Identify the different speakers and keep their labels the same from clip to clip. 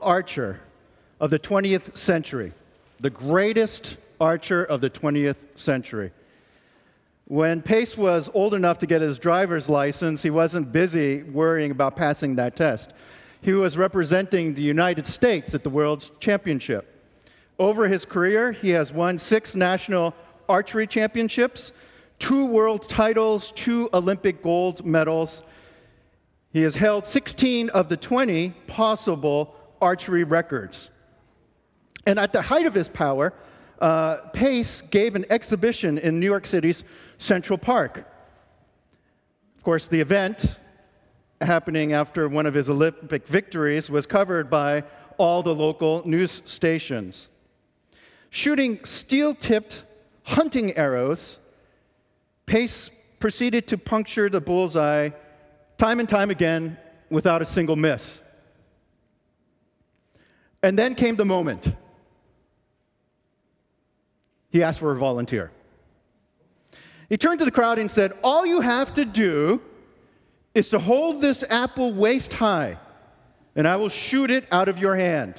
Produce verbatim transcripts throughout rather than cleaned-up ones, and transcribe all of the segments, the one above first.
Speaker 1: archer of the twentieth century, the greatest archer of the twentieth century. When Pace was old enough to get his driver's license, he wasn't busy worrying about passing that test. He was representing the United States at the World Championship. Over his career, he has won six national archery championships, two world titles, two Olympic gold medals. He has held sixteen of the twenty possible archery records. And at the height of his power, uh, Pace gave an exhibition in New York City's Central Park. Of course, the event, happening after one of his Olympic victories, was covered by all the local news stations. Shooting steel-tipped hunting arrows, Pace proceeded to puncture the bullseye time and time again without a single miss. And then came the moment. He asked for a volunteer. He turned to the crowd and said, "All you have to do is to hold this apple waist high, and I will shoot it out of your hand."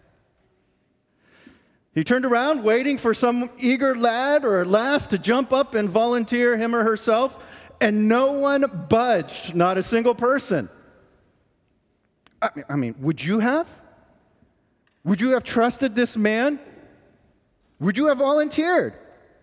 Speaker 1: He turned around, waiting for some eager lad or lass to jump up and volunteer him or herself, and no one budged, not a single person. I mean, I mean, would you have? Would you have trusted this man? Would you have volunteered?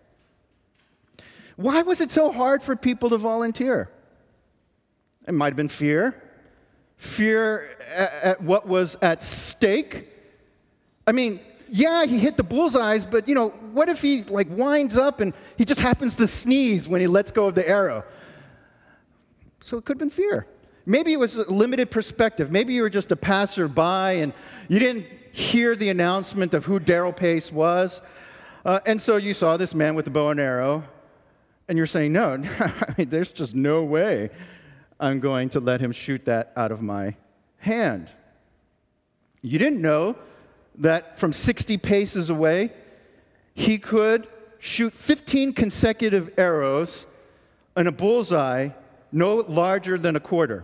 Speaker 1: Why was it so hard for people to volunteer? It might have been fear. Fear at, at what was at stake. I mean, yeah, he hit the bullseyes, but, you know, what if he, like, winds up and he just happens to sneeze when he lets go of the arrow? So it could have been fear. Maybe it was a limited perspective. Maybe you were just a passerby and you didn't hear the announcement of who Darrell Pace was. Uh, and so you saw this man with a bow and arrow, and you're saying, no, I mean, there's just no way I'm going to let him shoot that out of my hand. You didn't know that from sixty paces away, he could shoot fifteen consecutive arrows in a bullseye no larger than a quarter.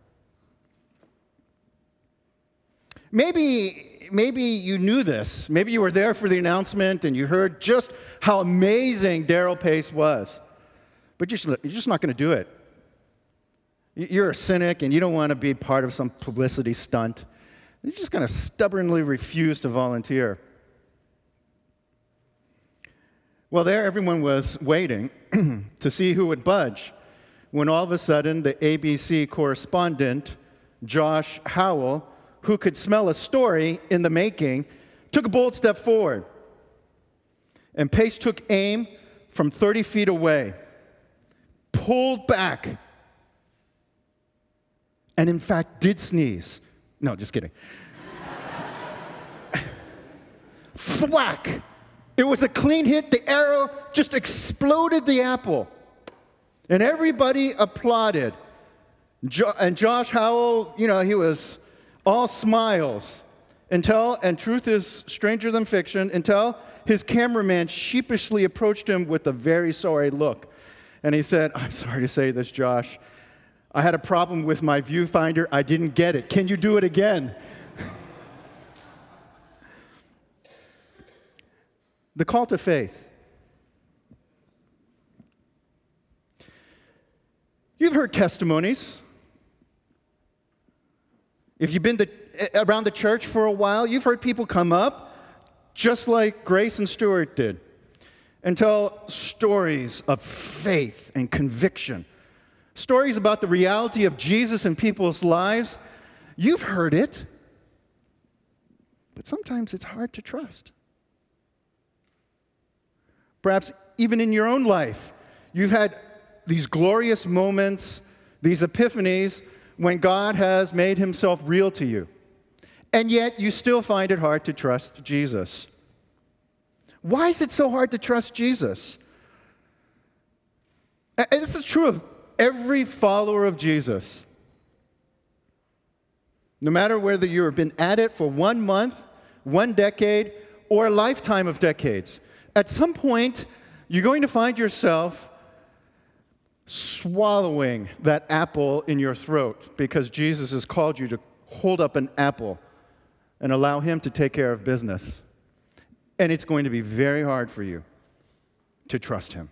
Speaker 1: Maybe, maybe you knew this. Maybe you were there for the announcement and you heard just how amazing Darrell Pace was. But you're just, you're just not going to do it. You're a cynic and you don't want to be part of some publicity stunt. You're just going to stubbornly refuse to volunteer. Well, there everyone was waiting to see who would budge, when all of a sudden the A B C correspondent, Josh Howell, who could smell a story in the making, took a bold step forward. And Pace took aim from thirty feet away, pulled back, and in fact did sneeze. No, just kidding. Thwack! It was a clean hit. The arrow just exploded the apple. And everybody applauded. Jo- and Josh Howell, you know, he was all smiles until, and truth is stranger than fiction, until his cameraman sheepishly approached him with a very sorry look. And he said, "I'm sorry to say this, Josh. I had a problem with my viewfinder. I didn't get it. Can you do it again?" The call to faith. You've heard testimonies. If you've been to, around the church for a while, you've heard people come up, just like Grace and Stuart did, and tell stories of faith and conviction. Stories about the reality of Jesus in people's lives. You've heard it, but sometimes it's hard to trust. Perhaps even in your own life, you've had these glorious moments, these epiphanies, when God has made himself real to you. And yet, you still find it hard to trust Jesus. Why is it so hard to trust Jesus? And this is true of every follower of Jesus. No matter whether you've been at it for one month, one decade, or a lifetime of decades, at some point, you're going to find yourself swallowing that apple in your throat because Jesus has called you to hold up an apple and allow Him to take care of business. And it's going to be very hard for you to trust Him.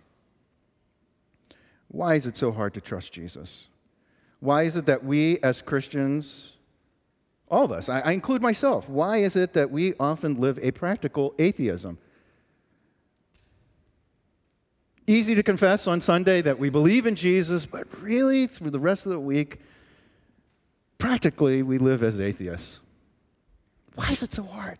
Speaker 1: Why is it so hard to trust Jesus? Why is it that we as Christians, all of us, I, I include myself, why is it that we often live a practical atheism? Easy to confess on Sunday that we believe in Jesus, but really through the rest of the week, practically we live as atheists. Why is it so hard?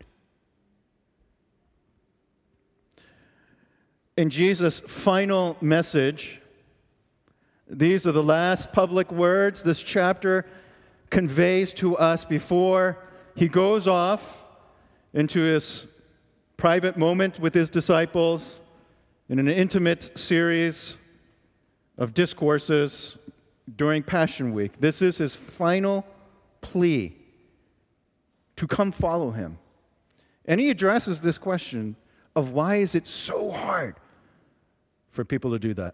Speaker 1: In Jesus' final message, these are the last public words this chapter conveys to us before He goes off into His private moment with His disciples in an intimate series of discourses during Passion Week. This is His final plea to come follow Him. And He addresses this question of why is it so hard for people to do that.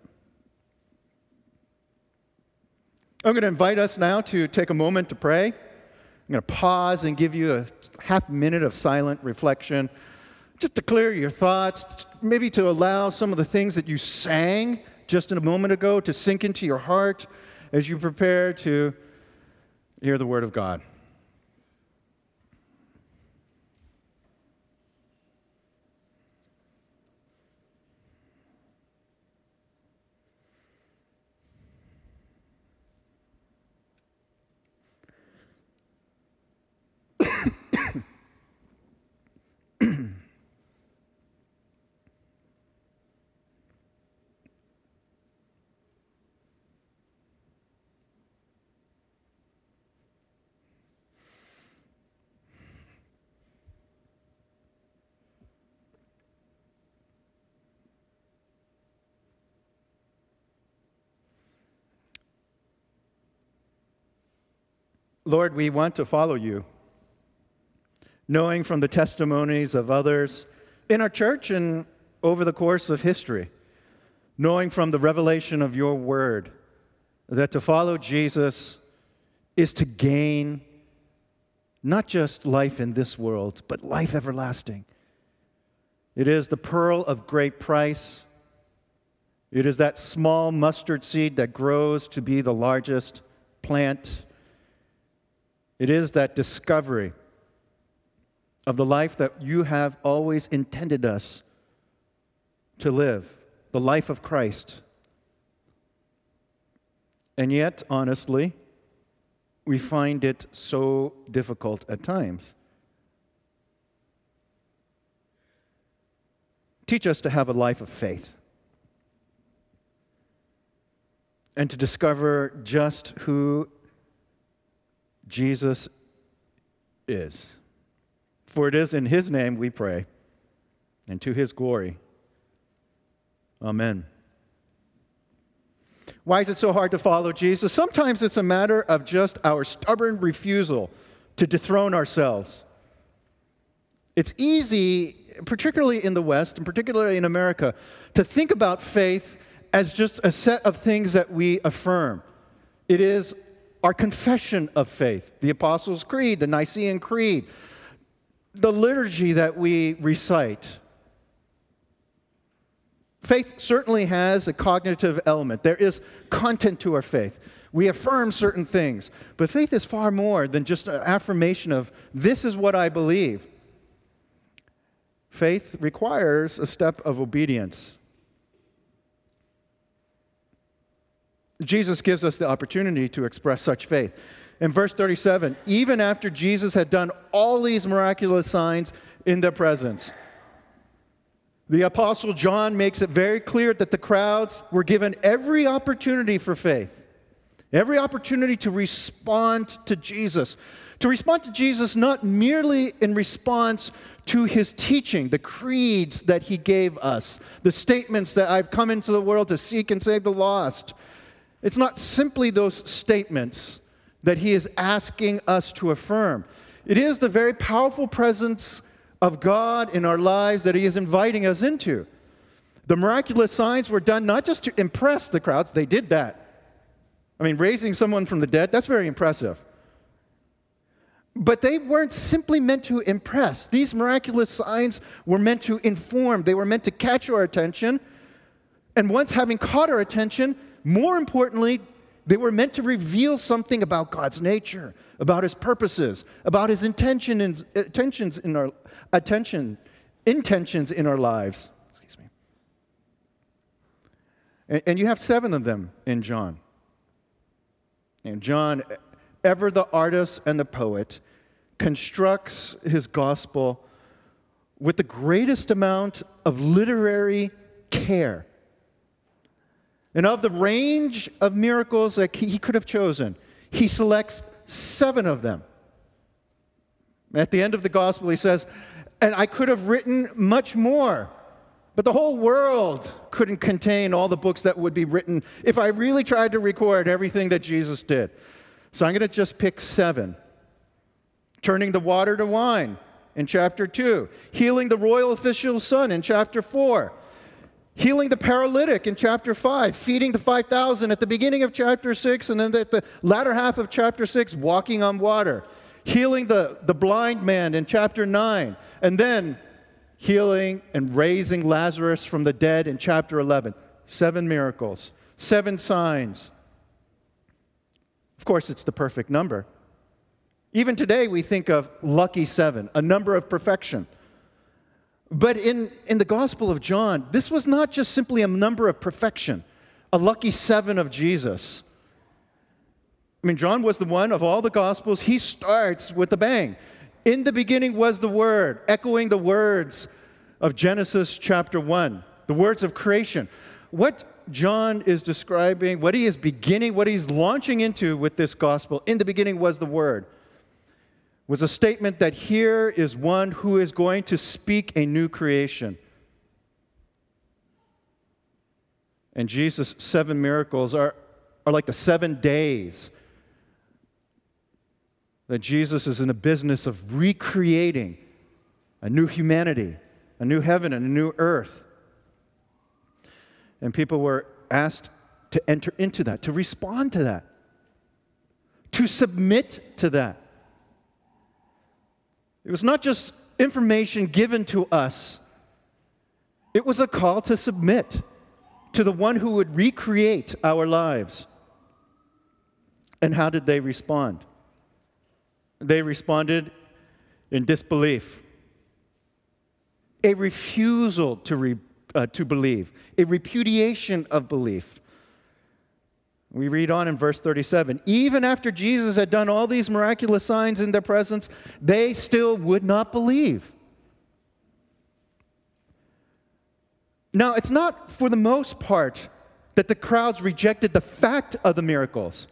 Speaker 1: I'm going to invite us now to take a moment to pray. I'm going to pause and give you a half minute of silent reflection, just to clear your thoughts, maybe to allow some of the things that you sang just a moment ago to sink into your heart as you prepare to hear the Word of God. Lord, we want to follow You, knowing from the testimonies of others in our church and over the course of history, knowing from the revelation of Your Word, that to follow Jesus is to gain not just life in this world, but life everlasting. It is the pearl of great price. It is that small mustard seed that grows to be the largest plant. It is that discovery of the life that You have always intended us to live, the life of Christ. And yet, honestly, we find it so difficult at times. Teach us to have a life of faith and to discover just who Jesus is. For it is in His name we pray, and to His glory. Amen. Why is it so hard to follow Jesus? Sometimes it's a matter of just our stubborn refusal to dethrone ourselves. It's easy, particularly in the West, and particularly in America, to think about faith as just a set of things that we affirm. It is our confession of faith, the Apostles' Creed, the Nicene Creed, the liturgy that we recite. Faith certainly has a cognitive element. There is content to our faith. We affirm certain things. But faith is far more than just an affirmation of, this is what I believe. Faith requires a step of obedience. Jesus gives us the opportunity to express such faith. In verse thirty-seven, even after Jesus had done all these miraculous signs in their presence, the Apostle John makes it very clear that the crowds were given every opportunity for faith, every opportunity to respond to Jesus. To respond to Jesus not merely in response to His teaching, the creeds that He gave us, the statements that I've come into the world to seek and save the lost. It's not simply those statements that He is asking us to affirm. It is the very powerful presence of God in our lives that He is inviting us into. The miraculous signs were done not just to impress the crowds. They did that. I mean, raising someone from the dead, that's very impressive. But they weren't simply meant to impress. These miraculous signs were meant to inform. They were meant to catch our attention. And once having caught our attention, more importantly, they were meant to reveal something about God's nature, about His purposes, about His intention and, intentions in our attention, intentions in our lives. Excuse me. And, and you have seven of them in John. And John, ever the artist and the poet, constructs his gospel with the greatest amount of literary care. And of the range of miracles that he could have chosen, he selects seven of them. At the end of the gospel, he says, and I could have written much more, but the whole world couldn't contain all the books that would be written if I really tried to record everything that Jesus did. So I'm going to just pick seven. Turning the water to wine in chapter two. Healing the royal official's son in chapter four. Healing the paralytic in chapter five. Feeding the five thousand at the beginning of chapter six, and then at the latter half of chapter six, walking on water. Healing the, the blind man in chapter nine. And then healing and raising Lazarus from the dead in chapter eleven. Seven miracles. Seven signs. Of course, it's the perfect number. Even today, we think of lucky seven, a number of perfection. But in, in the Gospel of John, this was not just simply a number of perfection, a lucky seven of Jesus. I mean, John was the one of all the Gospels, he starts with a bang. In the beginning was the Word, echoing the words of Genesis chapter one, the words of creation. What John is describing, what he is beginning, what he's launching into with this gospel, in the beginning was the Word, was a statement that here is one who is going to speak a new creation. And Jesus' seven miracles are, are like the seven days that Jesus is in the business of recreating a new humanity, a new heaven and a new earth. And people were asked to enter into that, to respond to that, to submit to that. It was not just information given to us. It was a call to submit to the one who would recreate our lives. And how did they respond? They responded in disbelief, a refusal to re, uh, to believe, a repudiation of belief. We read on in verse thirty-seven. Even after Jesus had done all these miraculous signs in their presence, they still would not believe. Now, it's not for the most part that the crowds rejected the fact of the miracles.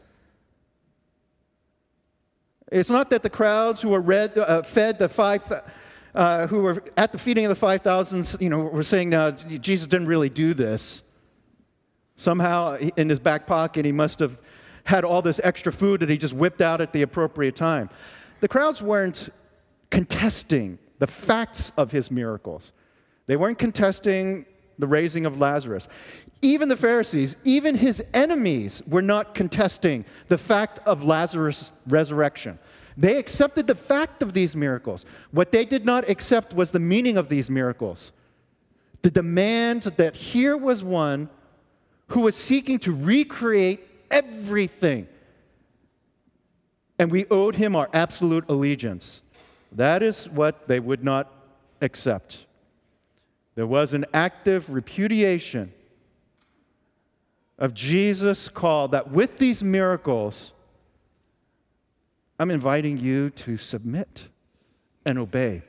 Speaker 1: It's not that the crowds who were read, uh, fed the five, uh, who were at the feeding of the five thousand, you know, were saying, "No, Jesus didn't really do this." Somehow, in his back pocket, he must have had all this extra food that he just whipped out at the appropriate time. The crowds weren't contesting the facts of his miracles. They weren't contesting the raising of Lazarus. Even the Pharisees, even his enemies, were not contesting the fact of Lazarus' resurrection. They accepted the fact of these miracles. What they did not accept was the meaning of these miracles. The demand that here was one who was seeking to recreate everything, and we owed him our absolute allegiance. That is what they would not accept. There was an active repudiation of Jesus' call that with these miracles, I'm inviting you to submit and obey.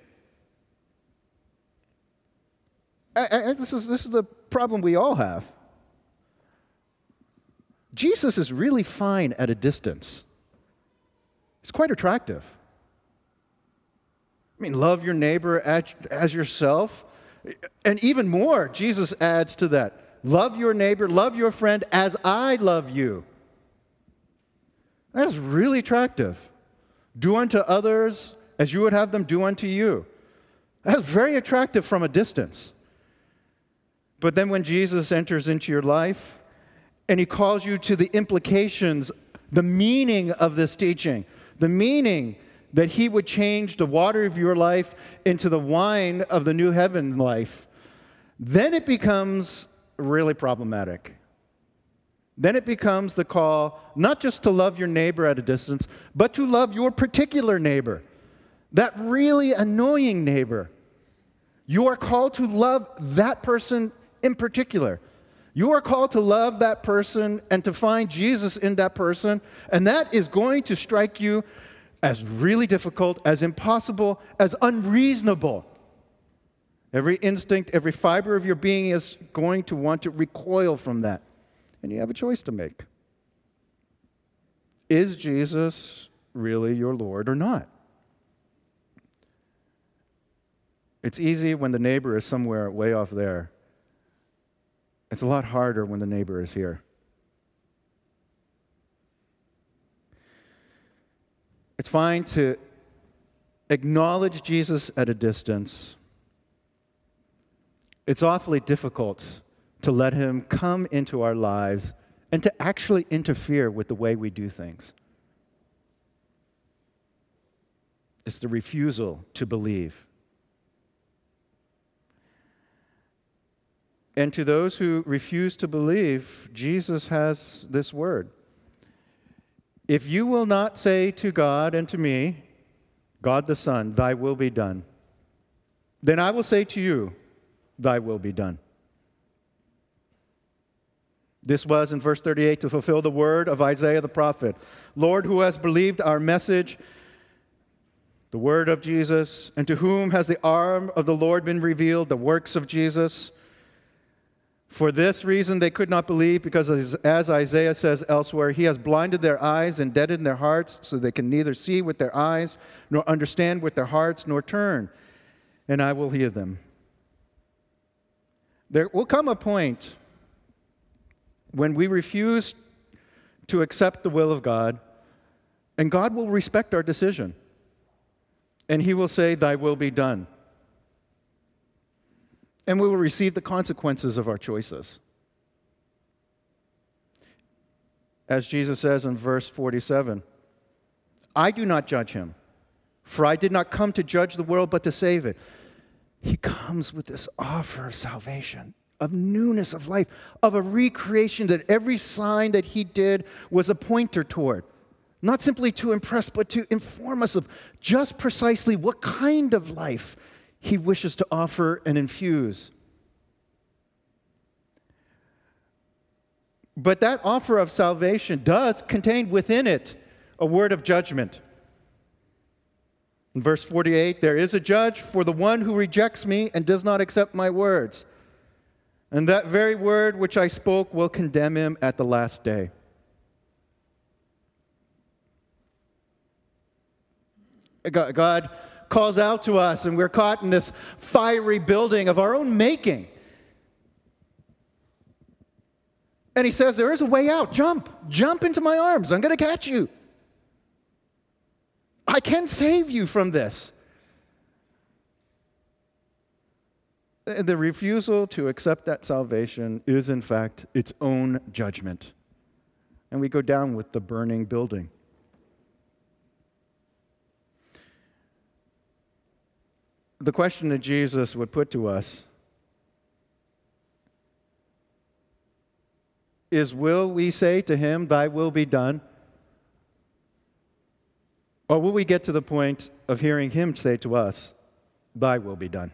Speaker 1: I, I, this is, this is the problem we all have. Jesus is really fine at a distance. He's quite attractive. I mean, love your neighbor as, as yourself. And even more, Jesus adds to that. Love your neighbor, love your friend as I love you. That's really attractive. Do unto others as you would have them do unto you. That's very attractive from a distance. But then when Jesus enters into your life, and he calls you to the implications, the meaning of this teaching, the meaning that he would change the water of your life into the wine of the new heaven life, then it becomes really problematic. Then it becomes the call not just to love your neighbor at a distance, but to love your particular neighbor, that really annoying neighbor. You are called to love that person in particular. You are called to love that person and to find Jesus in that person, and that is going to strike you as really difficult, as impossible, as unreasonable. Every instinct, every fiber of your being is going to want to recoil from that. And you have a choice to make. Is Jesus really your Lord or not? It's easy when the neighbor is somewhere way off there. It's a lot harder when the neighbor is here. It's fine to acknowledge Jesus at a distance. It's awfully difficult to let him come into our lives and to actually interfere with the way we do things. It's the refusal to believe. And to those who refuse to believe, Jesus has this word. If you will not say to God and to me, God the Son, thy will be done, then I will say to you, thy will be done. This was in verse thirty-eight to fulfill the word of Isaiah the prophet. Lord, who has believed our message, the word of Jesus, and to whom has the arm of the Lord been revealed, the works of Jesus? For this reason they could not believe, because as Isaiah says elsewhere, he has blinded their eyes and deadened their hearts, so they can neither see with their eyes, nor understand with their hearts, nor turn, and I will heal them. There will come a point when we refuse to accept the will of God, and God will respect our decision, and he will say, thy will be done. And we will receive the consequences of our choices. As Jesus says in verse forty-seven, I do not judge him, for I did not come to judge the world, but to save it. He comes with this offer of salvation, of newness of life, of a recreation that every sign that he did was a pointer toward. Not simply to impress, but to inform us of just precisely what kind of life he wishes to offer and infuse. But that offer of salvation does contain within it a word of judgment. In verse forty-eight, there is a judge for the one who rejects me and does not accept my words. And that very word which I spoke will condemn him at the last day. God calls out to us, and we're caught in this fiery building of our own making. And he says, there is a way out. Jump. Jump into my arms. I'm going to catch you. I can save you from this. The refusal to accept that salvation is, in fact, its own judgment. And we go down with the burning building. The question that Jesus would put to us is, will we say to him, thy will be done? Or will we get to the point of hearing him say to us, thy will be done?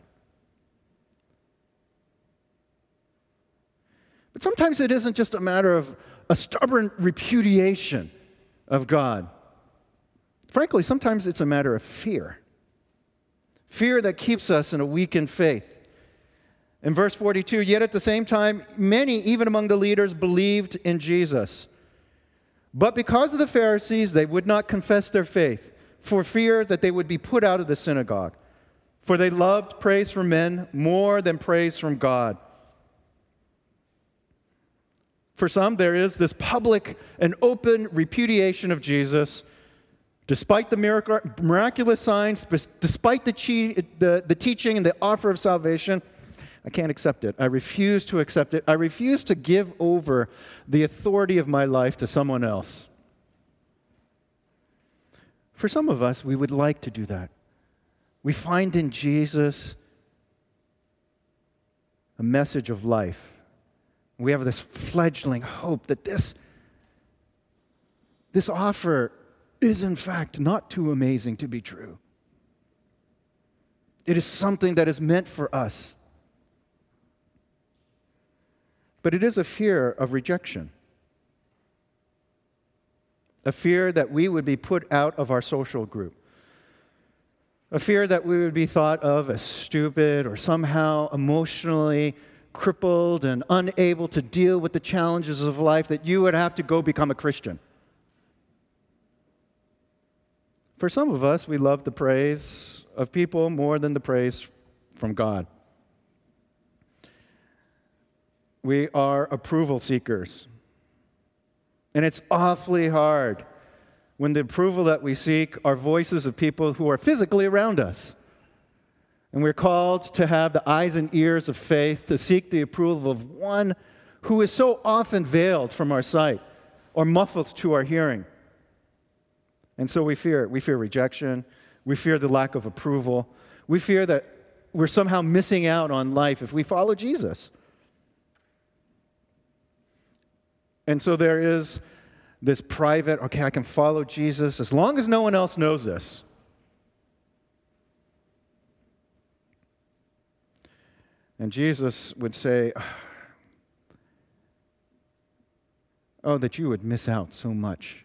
Speaker 1: But sometimes it isn't just a matter of a stubborn repudiation of God. Frankly, sometimes it's a matter of fear. Fear that keeps us in a weakened faith. In verse forty-two, yet at the same time, many, even among the leaders, believed in Jesus. But because of the Pharisees, they would not confess their faith, for fear that they would be put out of the synagogue. For they loved praise from men more than praise from God. For some, there is this public and open repudiation of Jesus, despite the miracle, miraculous signs, despite the, che- the, the teaching and the offer of salvation. I can't accept it. I refuse to accept it. I refuse to give over the authority of my life to someone else. For some of us, we would like to do that. We find in Jesus a message of life. We have this fledgling hope that this, this offer is, in fact, not too amazing to be true. It is something that is meant for us. But it is a fear of rejection. A fear that we would be put out of our social group. A fear that we would be thought of as stupid or somehow emotionally crippled and unable to deal with the challenges of life, that you would have to go become a Christian. For some of us, we love the praise of people more than the praise from God. We are approval seekers. And it's awfully hard when the approval that we seek are voices of people who are physically around us. And we're called to have the eyes and ears of faith to seek the approval of one who is so often veiled from our sight or muffled to our hearing. And so we fear it. We fear rejection. We fear the lack of approval. We fear that we're somehow missing out on life if we follow Jesus. And so there is this private, okay, I can follow Jesus as long as no one else knows this. And Jesus would say, oh, that you would miss out so much.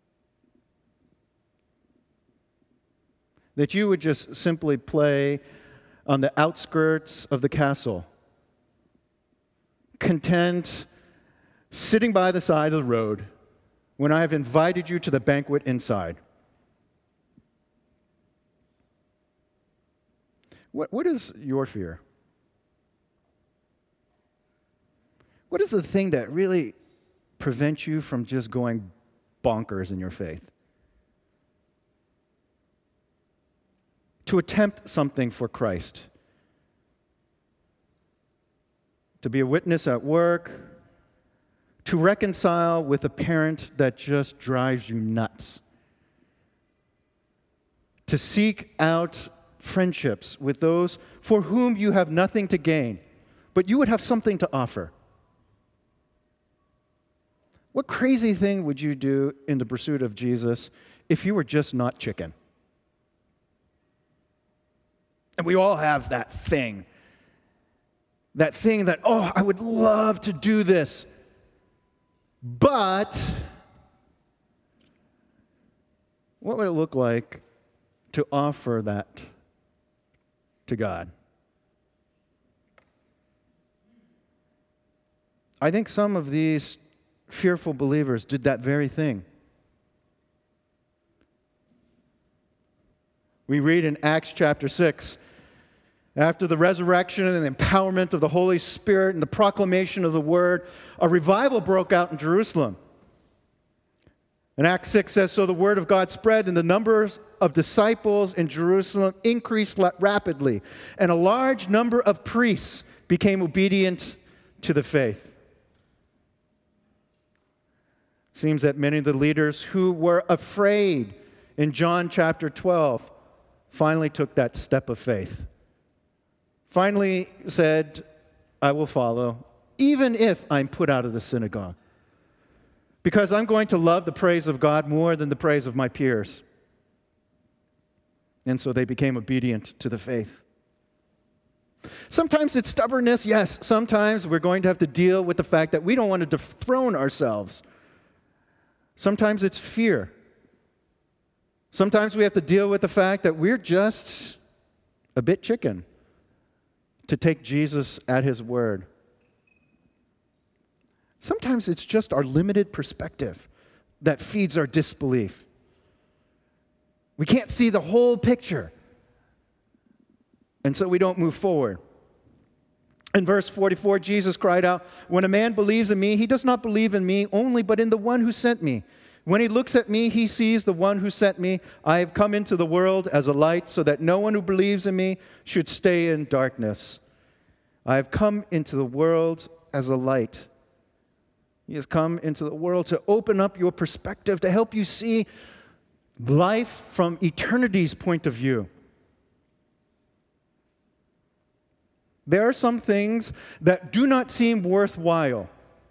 Speaker 1: That you would just simply play on the outskirts of the castle, content sitting by the side of the road when I have invited you to the banquet inside. What, what is your fear? What is the thing that really prevents you from just going bonkers in your faith? To attempt something for Christ. To be a witness at work. To reconcile with a parent that just drives you nuts. To seek out friendships with those for whom you have nothing to gain, but you would have something to offer. What crazy thing would you do in the pursuit of Jesus if you were just not chicken? And we all have that thing. That thing that, oh, I would love to do this. But what would it look like to offer that to God? I think some of these fearful believers did that very thing. We read in Acts chapter six, after the resurrection and the empowerment of the Holy Spirit and the proclamation of the Word, a revival broke out in Jerusalem. And Acts six says, so the Word of God spread, and the numbers of disciples in Jerusalem increased rapidly, and a large number of priests became obedient to the faith. It seems that many of the leaders who were afraid in John chapter twelve finally took that step of faith. Finally said, I will follow, even if I'm put out of the synagogue. Because I'm going to love the praise of God more than the praise of my peers. And so they became obedient to the faith. Sometimes it's stubbornness, yes. Sometimes we're going to have to deal with the fact that we don't want to dethrone ourselves. Sometimes it's fear. Sometimes we have to deal with the fact that we're just a bit chicken to take Jesus at his word. Sometimes it's just our limited perspective that feeds our disbelief. We can't see the whole picture, and so we don't move forward. In verse forty-four, Jesus cried out, when a man believes in me, he does not believe in me only, but in the one who sent me. When he looks at me, he sees the one who sent me. I have come into the world as a light so that no one who believes in me should stay in darkness. I have come into the world as a light. He has come into the world to open up your perspective, to help you see life from eternity's point of view. There are some things that do not seem worthwhile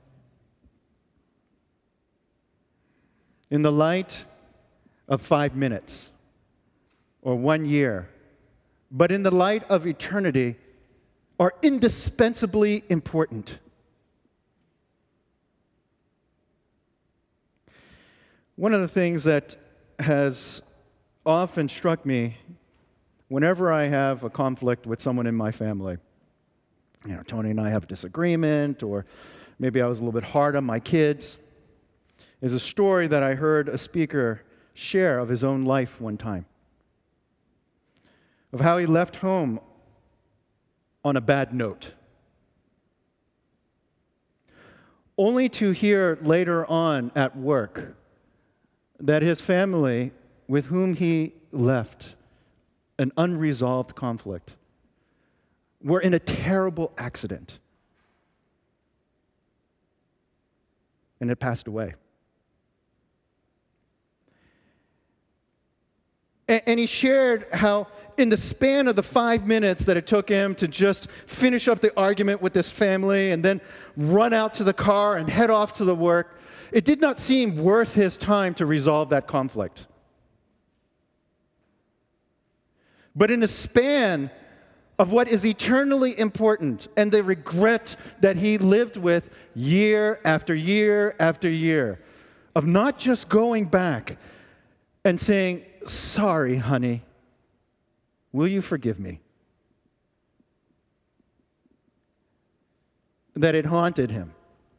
Speaker 1: in the light of five minutes or one year, but in the light of eternity are indispensably important. One of the things that has often struck me whenever I have a conflict with someone in my family, you know, Tony and I have a disagreement, or maybe I was a little bit hard on my kids, is a story that I heard a speaker share of his own life one time, of how he left home on a bad note, only to hear later on at work that his family, with whom he left an unresolved conflict, were in a terrible accident and had passed away. And he shared how in the span of the five minutes that it took him to just finish up the argument with this family and then run out to the car and head off to the work, it did not seem worth his time to resolve that conflict. But in the span of what is eternally important and the regret that he lived with year after year after year, of not just going back and saying, "Sorry, honey, will you forgive me?" That it haunted him.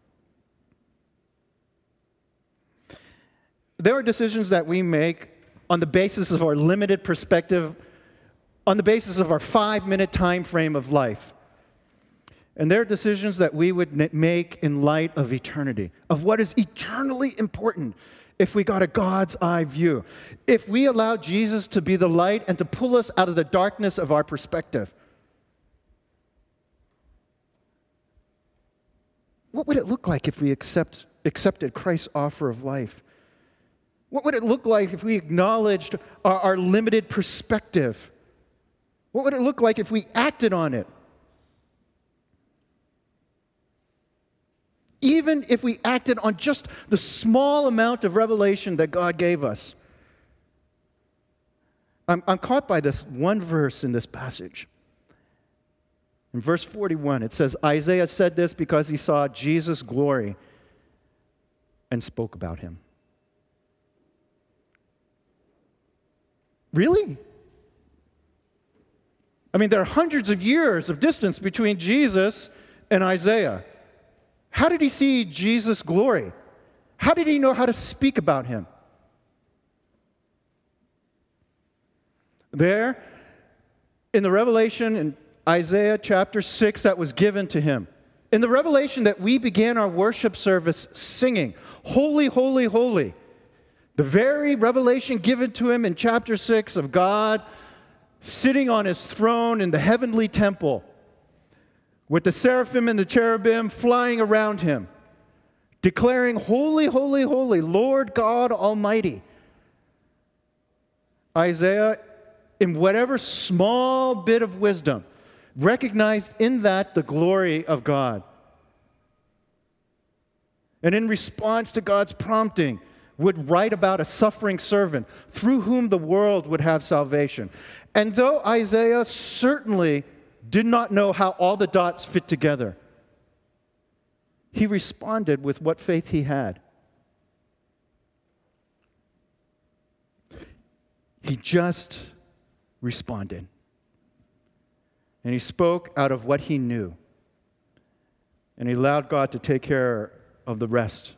Speaker 1: There are decisions that we make on the basis of our limited perspective, on the basis of our five-minute time frame of life. And there are decisions that we would make in light of eternity, of what is eternally important if we got a God's eye view. If we allow Jesus to be the light and to pull us out of the darkness of our perspective. What would it look like if we accept, accepted Christ's offer of life? What would it look like if we acknowledged our, our limited perspective? What would it look like if we acted on it? Even if we acted on just the small amount of revelation that God gave us. I'm, I'm caught by this one verse in this passage. In verse forty-one, it says, Isaiah said this because he saw Jesus' glory and spoke about him. Really? I mean, there are hundreds of years of distance between Jesus and Isaiah. How did he see Jesus' glory? How did he know how to speak about him? There, in the revelation in Isaiah chapter six that was given to him, in the revelation that we began our worship service singing, "Holy, holy, holy," the very revelation given to him in chapter six of God sitting on his throne in the heavenly temple, with the seraphim and the cherubim flying around him, declaring, "Holy, holy, holy, Lord God Almighty." Isaiah, in whatever small bit of wisdom, recognized in that the glory of God. And in response to God's prompting, would write about a suffering servant through whom the world would have salvation. And though Isaiah certainly did not know how all the dots fit together, he responded with what faith he had. He just responded. And he spoke out of what he knew. And he allowed God to take care of the rest.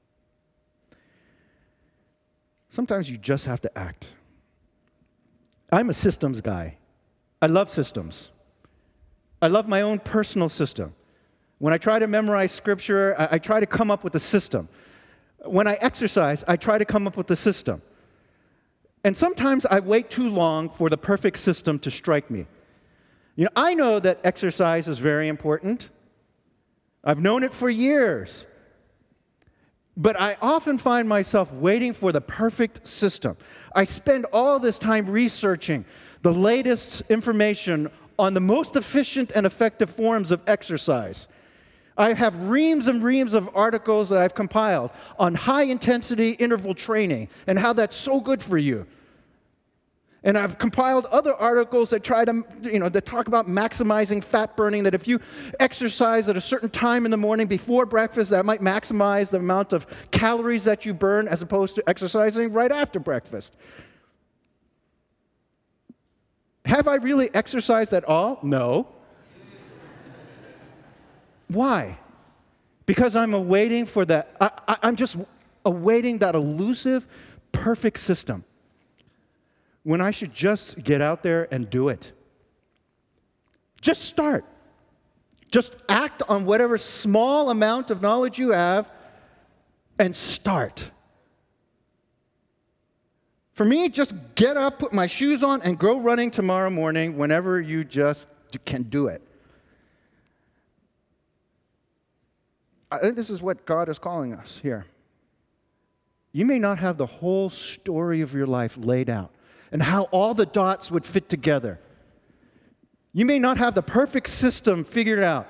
Speaker 1: Sometimes you just have to act. I'm a systems guy. I love systems. I love my own personal system. When I try to memorize scripture, I, I try to come up with a system. When I exercise, I try to come up with a system. And sometimes I wait too long for the perfect system to strike me. You know, I know that exercise is very important. I've known it for years. But I often find myself waiting for the perfect system. I spend all this time researching the latest information on the most efficient and effective forms of exercise. I have reams and reams of articles that I've compiled on high-intensity interval training and how that's so good for you. And I've compiled other articles that try to, you know, that talk about maximizing fat burning, that if you exercise at a certain time in the morning before breakfast, that might maximize the amount of calories that you burn as opposed to exercising right after breakfast. Have I really exercised at all? No. Why? Because I'm awaiting for that, I, I, I'm just awaiting that elusive, perfect system, when I should just get out there and do it. Just start. Just act on whatever small amount of knowledge you have and start. For me, just get up, put my shoes on, and go running tomorrow morning whenever you just can do it. I think this is what God is calling us here. You may not have the whole story of your life laid out and how all the dots would fit together. You may not have the perfect system figured out,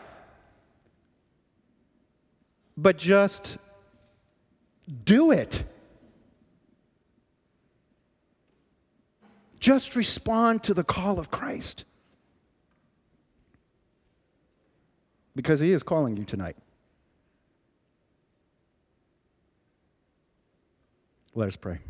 Speaker 1: but just do it. Just respond to the call of Christ, because He is calling you tonight. Let us pray.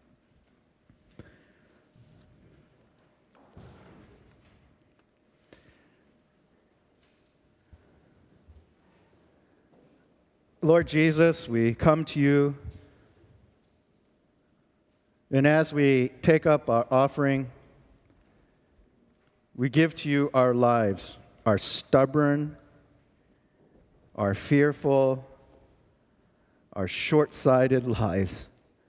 Speaker 1: Lord Jesus, we come to you, and as we take up our offering, we give to you our lives, our stubborn, our fearful, our short-sighted lives,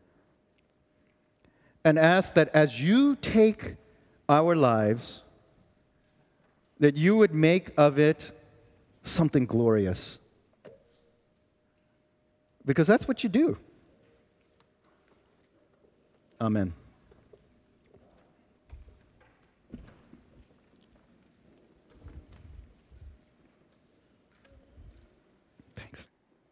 Speaker 1: and ask that as you take our lives, that you would make of it something glorious. Because that's what you do. Amen.